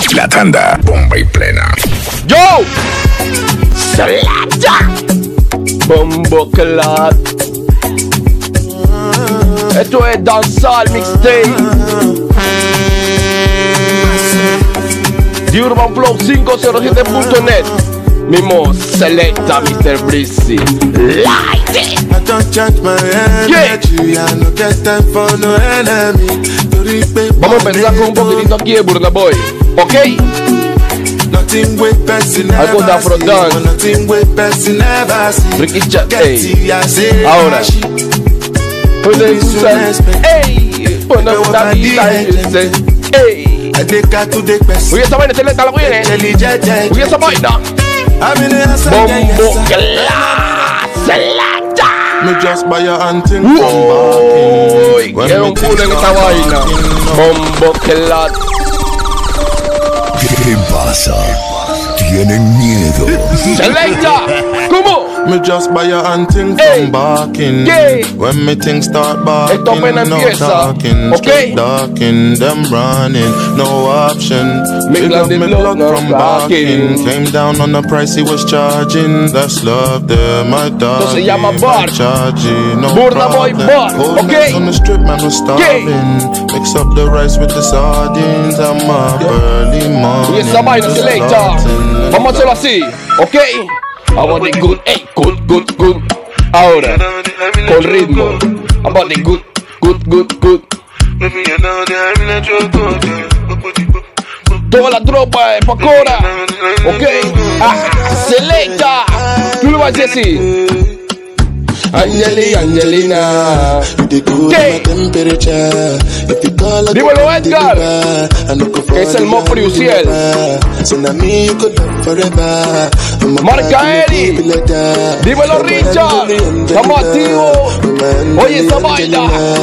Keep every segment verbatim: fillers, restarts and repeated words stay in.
La tanda, bomba y plena. ¡Yo! ¡Selecta! Bombo Clat. Esto es Dancehall Mixtape de Urban Flow cinco cero siete punto net. Mismo Selecta, mister Breezy. Light it. I don't change my energy. I no get time for no enemy. Vamos a empezar con un poquitito aquí de Burna Boy, ¿ok? Algo de Afro Dance, Ricky Chat, ey. Ahora puede usar, ey, pon una vida en ese, ey. Oye, esa vaina, Selecta, la viene. Oye, esa vaina. Bombo Clat, Selecta. Me just buy your hunting. Uy, quiero un culo en esta vaina. Bombo Clat. ¿Qué pasa? ¿Tienen miedo? Selecta, ¿cómo? Me just buy your hunting Hey. from barking. Yeah. When me things start barking, Esto apenas no empieza. talking, Okay. straight darking, them running, no option. Me Big glad up they me blood blood not from barking. barking. Came down on the price he was charging. That's love there, my dog. Esto se llama bar. No Burna Boy problem. bar, Whole okay. nights on the strip, man, was starving. Mix up the rice with the sardines. I'm up early morning. Y esa vaina, just Selecta. starting. Vamos a hacerlo así, ¿ok? I want it good, ey, good, good, good. Ahora, con ritmo. I want it good, good, good, good. Toda la tropa de Pacora, ¿ok? Ah, Selecta. Tú lo vas a decir así. Angeli, Angelina. ¿Qué? Dímelo, Edgar, que es el Mo Friusiel. Marca Eri. Dímelo, Richard. Estamos activos. Oye, esa vaina.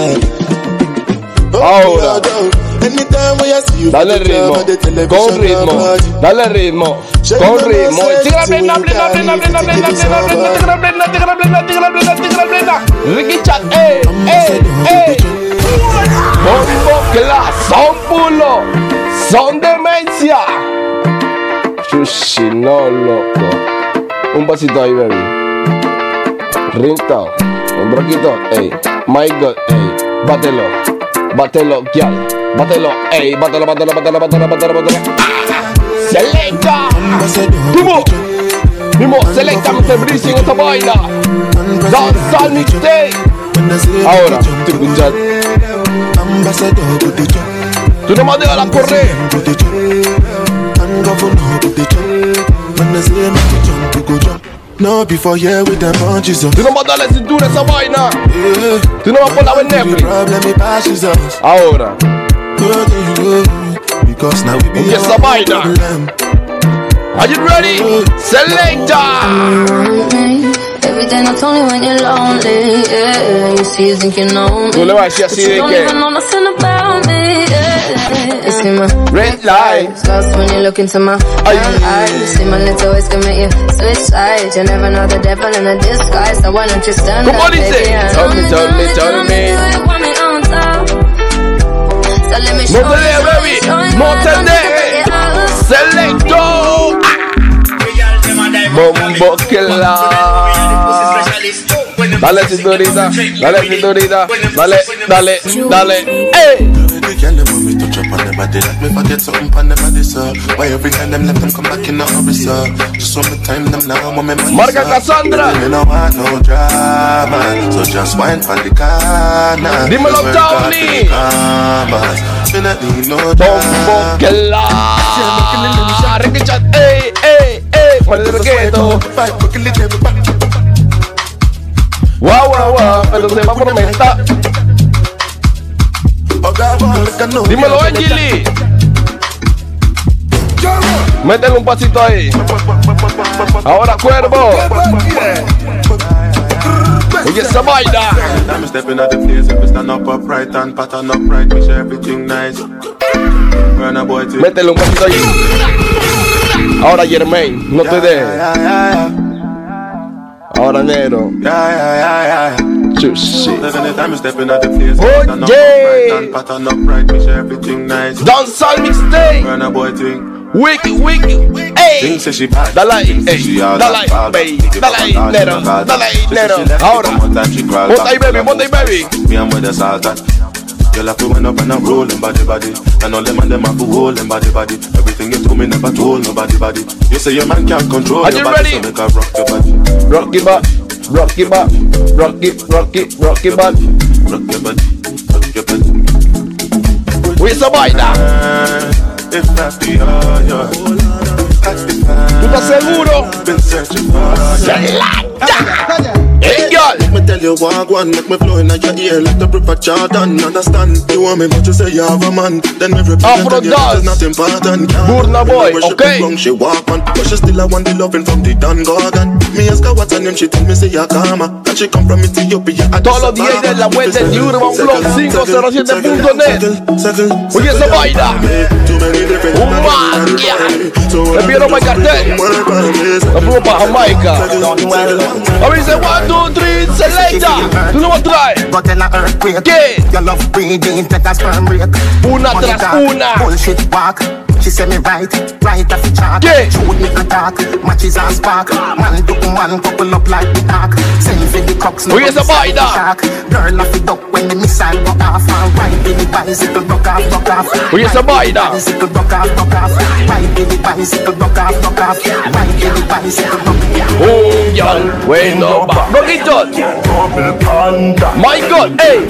Ahora, dale ritmo, con ritmo, dale ritmo, con ritmo. Tigra plena, plena, plena, plena, plena, plena, plena, tigra plena, tigra plena, tigra plena, tigra plena. Ricky Chat, eh, eh, eh. Bombo Clat, son pulo, son demencia. Sushi, no, loco. Un pasito ahí, baby. Ringtone, un broquito, ey. My God, ey. Bátelo. Bátelo, gyal, bátelo, ey, bátelo, bátelo, bátelo, bátelo, bátelo, bátelo. Selecta, ¿cómo? Mismo Selecta, mister Breezy en esta vaina. Dancehall Mixtape. Ahora, te escuchas. Tú nomás déjala correr. No, before here with them punches up. Tú nomás dale cintura a esa vaina. Tú nomás ponla en Netflix. Ahora, y esa vaina. Are you ready? Selecta. Every day not only when you're lonely, yeah. You see you think you know me. Tú le vas a decir así de Don't que even know nothing about me, yeah. You see my red light. lost when you look into my Ay. brown eyes. You see my little ways can make you switch sides. You never know the devil in a disguise. So why don't you stand Come up, on, dice. baby, and Tell me, tell me, tell me. You want me on top. So let me No show te you, dejes, baby. show you No how te I'm dejes. gonna Selecto. Bombo Clat. Dale cinturita, dale cinturita, dale, dale, dale. ¡Ey! Marca Cassandra. Dímelo, Tony. Bombo Clat. Ricky Chat, ey, ey, ey. Muerde el requeto. Guau, guau, guau, pero se va por meta. Dímelo, Angeli. Métele un pasito ahí. Ahora, Cuervo. Oye, esa vaina. Métele un pasito ahí. Ahora, Jermaine, no te dejes. Ahora negro. Yeah, yeah, yeah, yeah. Juicy. Oye. Dancehall mixtape. Wiki, wiki, ey. Dale ahí, ey. Dale ahí, baby. Dale ahí, nero. Dale ahí, nero. Ahora. Monta ahí, baby. Monta ahí, baby. Girl, I feel when up and I'm rolling body body. And all them and them have to hold them body body. Everything you told me never told nobody body. You say your man can't control Are your you body, ready? so make her rock your body. Rock it back, rock it back, rock it, rock it, rock it back. Rock your body, rock your body. We survive that. If that be all yours, ¿Tú estás seguro? been searching for Selata. Hey, girl. Let me tell you what one, make me flow in your ear like the river Jordan. Understand? You want me, but you say you have a man. Then every Afro pretend you dance. is not important. Burna Boy, When she okay. be wrong, she walk on, but she still a want the loving from the Dan Gorgon. Me ask her what's her name, she tell me say ya Kama. And she come from Ethiopia. Todos los D Js de la web de New Urban Flow cinco cero siete punto net. Oye, esa vaina. Un magia. Le pidieron my cartel. Nos fuimos para Jamaica. A mí dice one, two, three, selecta. Tú no vas a traer. But in a earthquake, ¿Qué? your love breathing, take a sperm break. Una Money tras talk, una. Bullshit walk. She say me right, right off the chart. ¿Qué? Shoot me attack, matches and spark. Man to man, couple up like the ark. Send for the cocks, Oye, esa vaina. shark. Girl off the duck when the missile go off. And ride with the bicycle, rock off, rock off. Oye, esa vaina. Bicycle, rock off, rock off. Ride with the bicycle, rock off, rock off. Ride with the bicycle, rock off. Un girl, bueno, va. Roquito. My God, ey.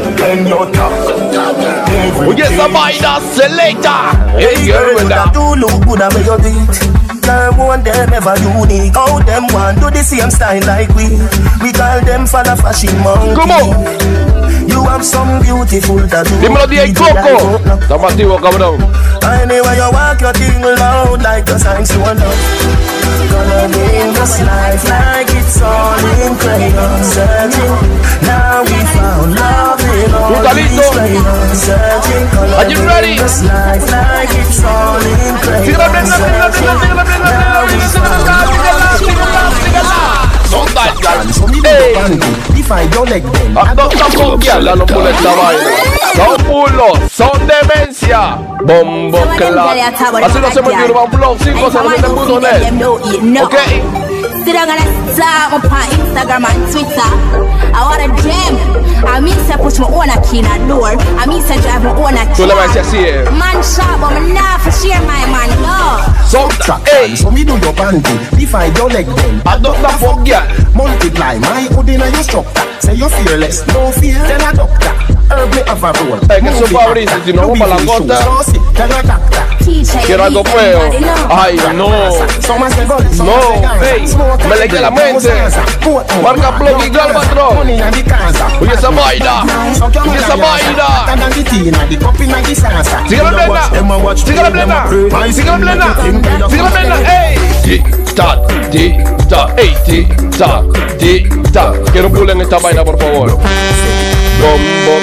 Oye, esa vaina, selecta. Hey, girl, ¿verdad? Do look good at your beat. Girl, want them ever unique. How them want do the same style like we. We call them for the fashion monkey. Come on. You have some beautiful tattoo. Dímelo, D J Coco. Estamos activos, cabrón. Anyway, you walk your thing loud like the signs you want love. Gonna live this life like it's all in crayon. Searching, now we found love in all ¿Tú estás these listo? crayons. Searching, gonna Are you ready? live this life like it's all in crayons. Síguela, prenda, prenda, prenda, síguela, prenda, prenda, prenda, síguela, síguela, síguela, síguela. Son tal, ey. Ah, no, son confiadas, no por esta vaina. Son pulos, son demencia. Bombo clap. Así no se me dio Urban Flow cinco cero siete punto net. Ok. Sit down and start up on Instagram and Twitter. I want a gem. I mean, say push my own key in a door. I mean, say drive my own a Tú le vas a decir así, eh. Man shop, but me not for share my man, no. Solta, ey. So me do your panty, define your leg then. I don't know fuck girl. Multiply my hood in your structure. Say you're fearless, no fear, tell a doctor. Herb me have a roll. Es que eso favorito, si no vamos para la costa. Quiero algo feo. Ay, no. No, ey. Me leí la mente. Marca Plug y Galvatron. Oye esa vaina. Oye esa vaina. Síguela plena. Síguela plena. Síguela plena. Síguela plena. Ey. Tic tac, tic tac, ey, tic tac, tic tac. Quiero un pull en esta vaina, por favor. Bombo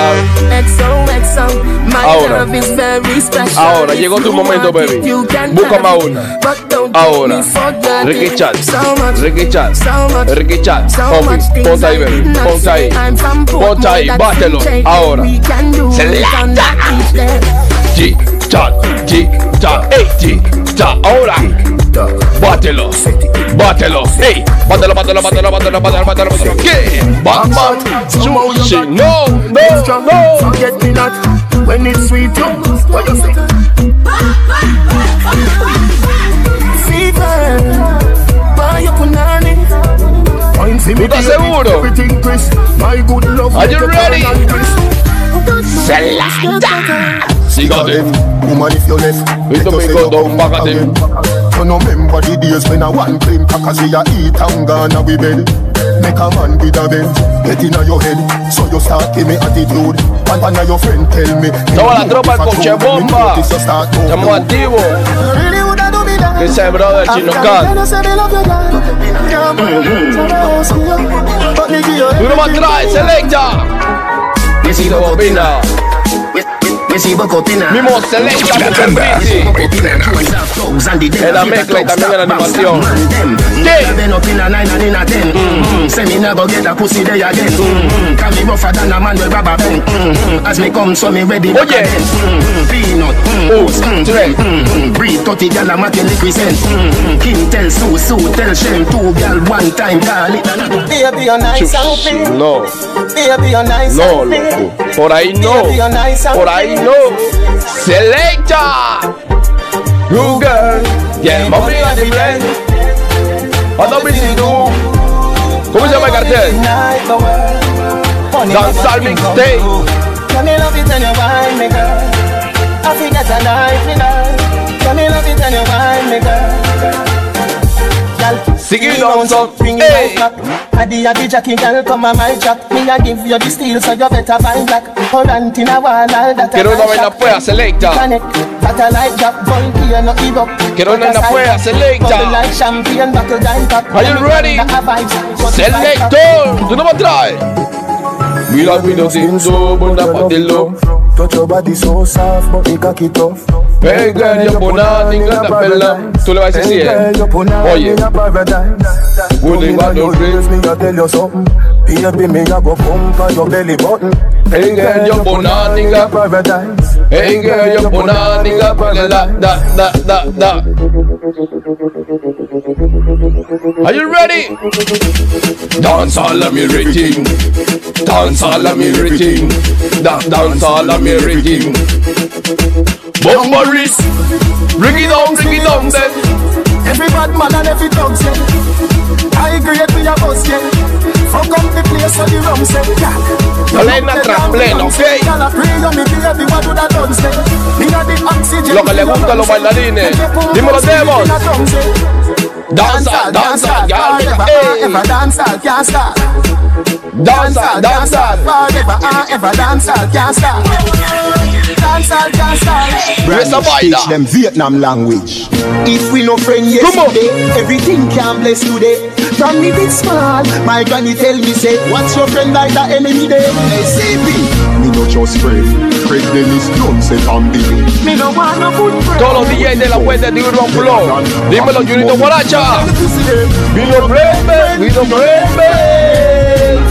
clap. Ahora, ahora llegó tu momento, baby. Búscame a una. Ahora, Ricky Chat, Ricky Chat, Ricky Chat. Homie, ponte ahí, baby. Ponte ahí. Ponte ahí, bátelo. Ahora. Selata. Tic-tac, tic-tac, ey, tic-tac. Ahora. Bátelo, bátelo, ey, bátelo, bátelo, bátelo, bátelo, bátelo, bátelo, bátelo. ¿Qué? Batman, sushi, no, no, no. Forget me not when it's sweet. You, what you say? Fever, buy your punani. ¿Tú estás seguro? Are you ready? Selata. Sígate. Woman, if you left, Esto me got un bagate. You know, remember the days when I one cream crackers we a eat and gone a we bed. Make a man with a bench, get in your head. So you start give me attitude. And one of your friend tell me. Toda la tropa con Coche Bomba. Estamos activos. Dice el brother Chino Khan. Tú no me traes, selecta. Y si no opina. Mismo Selecta de Priti. En la mezcla y también en la animación. Oye. Un, tres. Breathe, thirty gal a matin represent. King tell Sue, Sue tell Shem. Two gal one time call it. Baby, you're nice and fit. No. Baby, you're nice no, and fit. Loco. Por ahí no. Por ahí no. Selecta. Good girl. Yeah, mommy and the blend. Cuando me si tú. ¿Cómo se llama el cartel? Dancehall Mixtape. Let me love it when you wine me, girl. I think that's a life, me girl. Let me love it when you wine me, girl. Sing it on some, hey. Adi adi Jackie girl, come on my track. Me a give you the steel, so you better buy black. Hold on to a wall, all that. Quiero una vaina fuera, Selecta. Quiero una vaina fuera, Selecta. Are you ready? Selector, tú no me traes. Mira, mira, siento buena patelo. Touch your body so soft, but you cocky tough. Hey girl, you're bonita, ninguna pela. Tú le vas a decir, oye. Would want to raise me, I tell you something. Baby, me a go pump on your belly button. Hey girl, you're bonita, ninguna paradise. Hey girl, you're bonita, ninguna paradise. Da, da, da, da. Are you ready? Dance all of me rating. Dance all of me rating. Dance all of me rating. Bombaris, bring it down, bring it down then. Every bad man and every dog say I agree with your boss, yeah. Fuck up the place so the rum say, yeah. Plena tras plena, ok. Lo que le gusta a los bailarines. Dímelo, Devon. Danza, danza, ya. Ever danza, can't stop. Danza, danza. Forever, ever danza, can't stop. Danza, can't stop. Teach them Vietnam language. If we no friend yesterday, everything can bless today. From me big small, my granny tell me say, what's your friend like the enemy day? Hey, C P. Me no just friend. Craig Dennis Jones say I'm busy. Me no want no good friend. Todos los D Js de la web de Urban Flow. Dímelo, Junito Guaracha. We no friend, we no friend.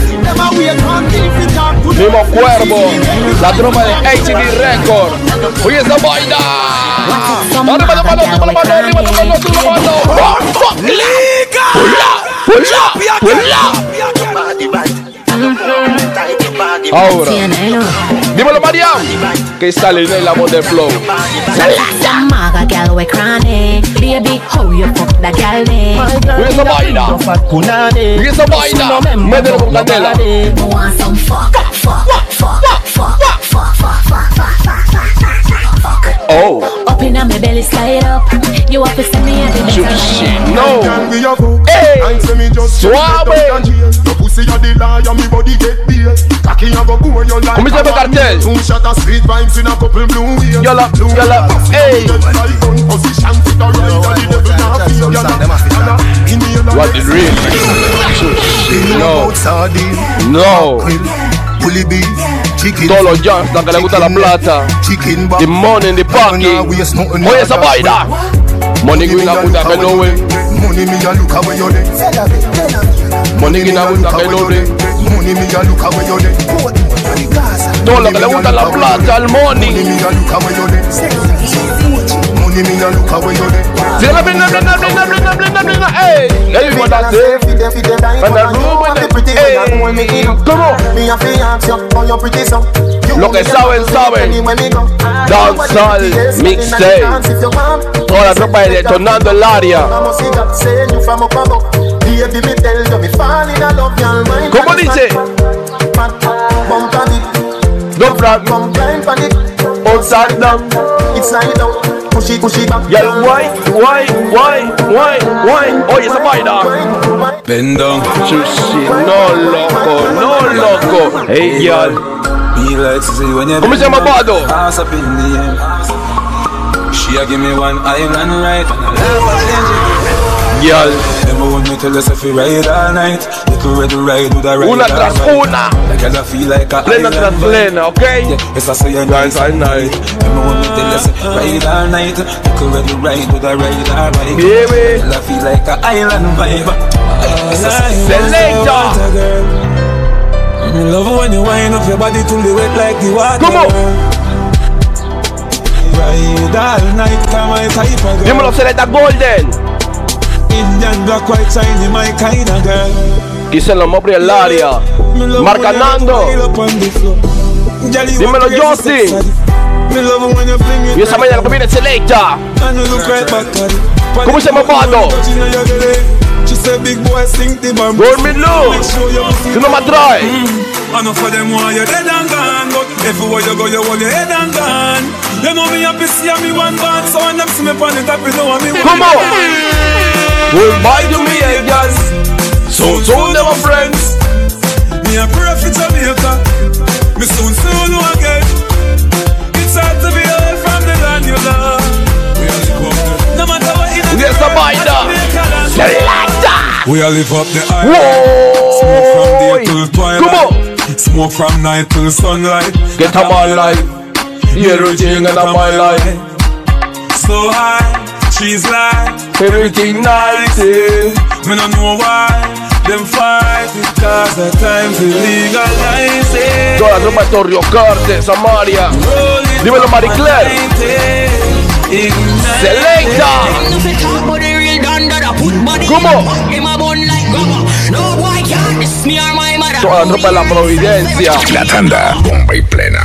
Mismo Cuervo, la tropa de H D Record. Oye esa vaina. Arriba la mano, arriba la mano, arriba la mano, arriba la mano. Liga. Pulla, pulla, pulla. Ahora, dímelo Mariam, que sale en la voz del flow. Maga gal we cranny, baby how you fuck that gal me. Oye esa vaina. Oye esa vaina. Mételo con candela. Want some fuck, fuck, fuck, fuck, fuck, fuck, fuck, fuck, fuck. Oh. Up in my belly slide up. You have to send me a Shit, no. Hey, suave. ¿Cómo se llama el cartel? Yola, yola, hey. What the real? No, no. Todos los jams, la que le gusta la plata. The money in the pocket. Oye esa vaina. Money in la puta que no ve. Money me a look away your day. Money in la puta que no ve. Money me a look away your day. Todo lo que le gusta la plata, el money. Money me a look away your day. Money me a look away your day. Blina, blina, blina, blina, blina, blina, blina, hey. Hey, what I say? And the room with the hey. ¿Cómo? Lo que saben, saben. Dancehall Mixtape. Toda la tropa detonando el área. ¿Cómo dice? Don't front. Upside down. Yell, why, why, why, why, why? Oye, esa vaina. Bend down. No, loco, no, loco. Hey, y'all. ¿Cómo se llama Bado? She a give me one island right. girl. Una tras una. Plena tras plena, ok? Night and night. Baby. Selector. I love when you wind up your body to the wet like the water. Come on. Ride all night, come on, type of girl. Dímelo, Selecta Golden. Indian black, white, shiny, my kind of girl. Gisela Mopri en el área. Marca Nando. Dímelo, Justin. Y esa mañana que viene Selecta. ¿Cómo se llama Pado? Dormir Luz. Tú no me atraes. I know for them why you're dead and gone, but everywhere you go, you hold your head and gone. You know me happy, see me one band, so when them see me on the top, you know me. Come on. Goodbye to me, eh, guys. So soon, never friends. Me a pray for Jamaica. Me soon soon again. It's hard to be away from the land you love. We are live up the. No matter what in the world. Selecta. We are live up the island. Smoke from day till twilight. Come on. Smoke from night till sunlight. Get a man life. Everything in my life. So high, she's like everything nice. Eh? Me no know why them fight it, cause the time to legalize it. Toda la tropa de Torrio Carte, Samaria. Dímelo, Marie Claire. Selecta. ¿Cómo? Toda la tropa de la Providencia. La tanda, bomba y plena.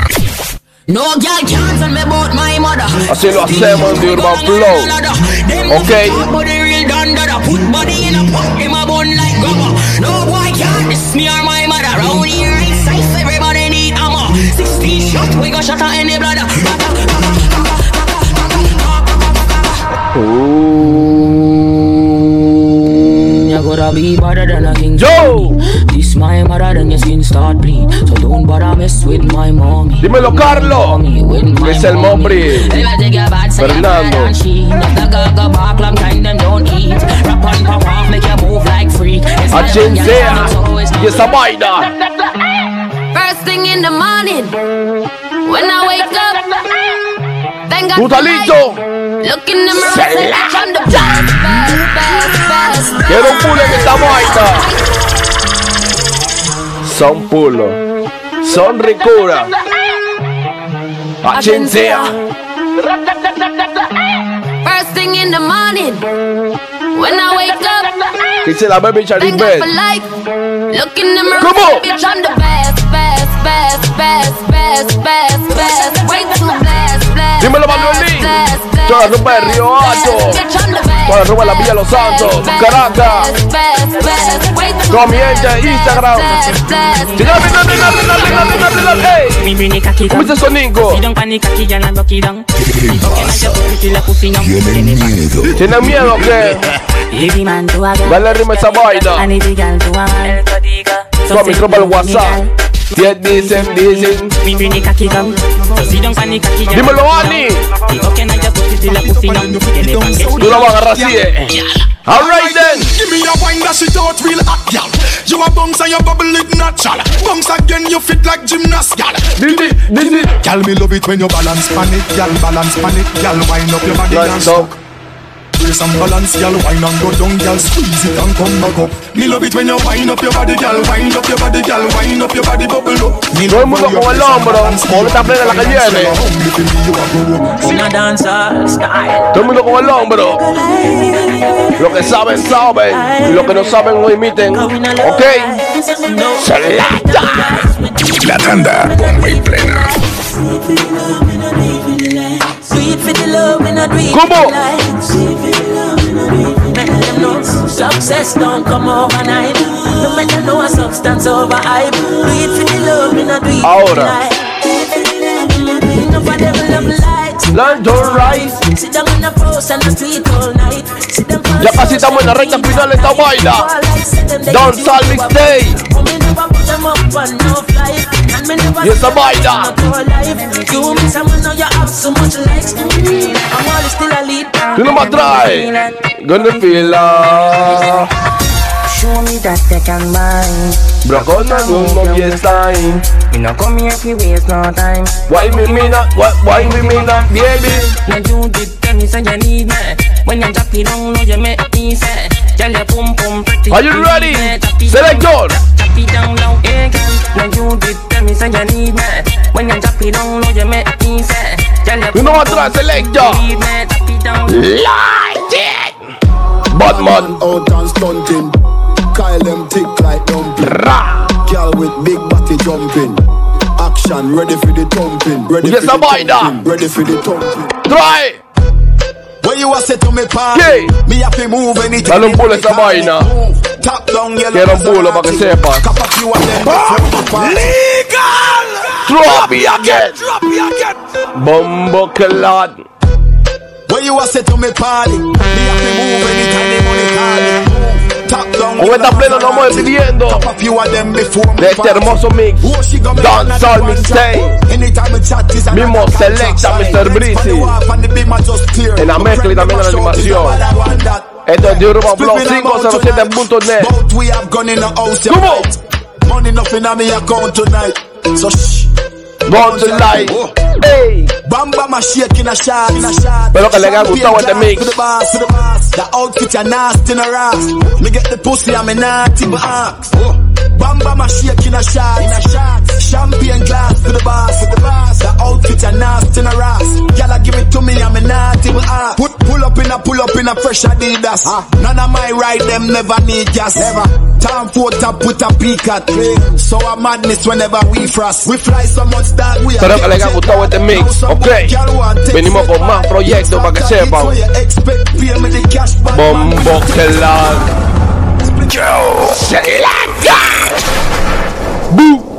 Así lo hacemos de Urban Flow. Ok. Be better than a king. Yo! This my mother, then your skin start bleed. So don't bother mess with my mommy. Dímelo, Carlo. Es el Mopri. Fernando. Agencia. Y esa vaina. First thing in the morning, when I wake up, thank God. Brutalito. Look in the mirror, say I'm the best, best, best, best. Quiero un pulo en esta vaina. Son pulo. Son ricura. Agencia. First thing in the morning, when I wake up, ¿Qué dice la baby Charlie thank God Bell? for life. Look in the mirror, Come on. bitch, I'm the best, best, best, best, best, best, best. Way too blessed, blessed. Dímelo, Manuelín. Toda la ropa de Río Alto. Toda la ropa de la Villa Los Santos. Caracas. Toda mi gente de Instagram. ¿Cómo es eso, Nico? Tienen miedo. ¿Tienen miedo o qué? Dale ritmo a esa vaina. Toda mi tropa al WhatsApp. diez dicen, dicen. Dímelo, Ani. Tú la vas a agarrar así, eh. Alright then. Give me a wine that shit out real hot, y'all. You a bounce and you bubble it natural. Bounce again, you fit like gymnast, y'all. Y'all, me love it when you balance pan it, y'all. Balance pan it, y'all. Wind up your body and stop. Raise some balance, y'all. Wine and go down, y'all. Squeeze it and come back up. Me love it when you wind up your body, y'all. Wind up your body, y'all. Wind up your body, bubble up. Todo el mundo con el hombro. Como esta plena la que viene. Todo el mundo con el hombro. Lo que saben, saben. Y lo que no saben, no imiten. Ok. Selecta. La tanda, bomba y plena. ¿Cómo? Success don't come overnight. No matter no substance over hype. Do it for the love, me not do it. Ahora. Ya casi estamos en la recta final de esta vaina. Don't Sal Mixtape. Y esta vaina. Tú no me atraes. Gonna feel love. Show me that they can mind. Broke out no room, no waste time. Me no come here fi waste no time. Why me me not? Why, why me me not, baby? Now you did tell me say you need me. When you drop it down, know you make me say. Girl, you pum pum pretty. Are you ready? Select all. Drop it down low, yeah, girl. Now you did tell me say you need me. When you drop it down, know you make me say. Girl, you You know what to select all. need me. Drop it down. Light it. Bad man. Out and stunting. Kyle them tick like dumpling. Girl with big body jumping. Action ready for the thumping. Ready yes, for the thumping. Ready for the thumping. Try. When you a say to me pa, yeah. Me have to move anything. Dale un pulo esa vaina. Top down yellow. Quiero un pulo para que sepa. Legal. Drop me again. Drop me again. Bombo clad. When you a say to me party, me have to move anytime the money call. Con esta plena nos vamos despidiendo de este hermoso mix Dancehall Mixtape. Mismo selecta mister Breezy en la mezcla y también en la animación. Esto es de Urban Flow cinco cero siete punto net. ¿Cómo? Gone to light. Hey. Bamba my shake in a shot. Espero que les haya gustado este mix. The outfit are nasty in a ass. Me get the pussy, I'm a naughty but ask. Bamba my shake in a shot. Champagne glass to the boss. The outfit are nasty in a ass. Y'all give it to me, I'm a naughty but ask. Put pull up in a pull up in a fresh Adidas. None of my ride them never need gas. Never. Time for top put a peak at. So a madness whenever we frost. We fly so much that we. Espero que les haya gustado este mix. Ok, venimos con más proyectos para que sepan. Bombo Clad. Yo, Selecta. Boo.